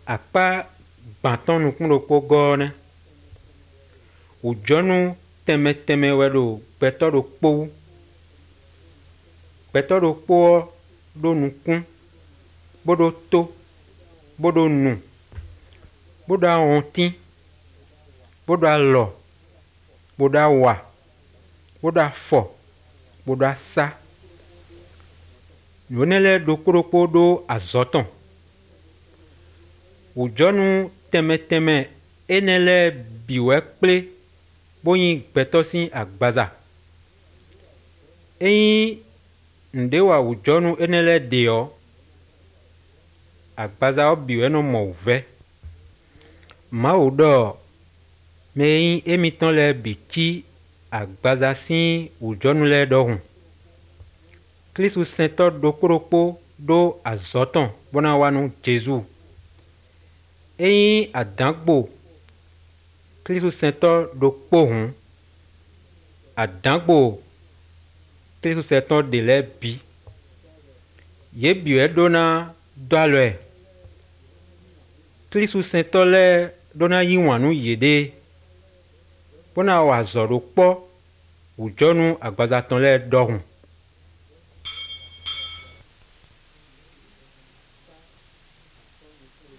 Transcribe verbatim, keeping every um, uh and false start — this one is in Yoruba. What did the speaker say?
akpa gbanton nukun do kpo gone ujonu teme teme wedo peto do kpo peto do kpo do nukun bodo to bodo nu bodo ontin bodo alo bodo wa bodo afo bodo asa yonele do kpo do azoton ujonu teme teme enele biwe kple boyin peto sin agbaza eyin ndewa ujonu enele deo agbaza obiwe no mo uve ma odo meyin emiton le bichi agbaza sin ujonu le dohun Kristu sento do koropo do azoton bona wanu Jesu eyin adangbo Kristu sento do pohun adangbo Kristu sento de le bi ye biwe dona doalwe Kristu sento le dona yiwanu yede bona wa zoro po ujonu agbaza ton le dohun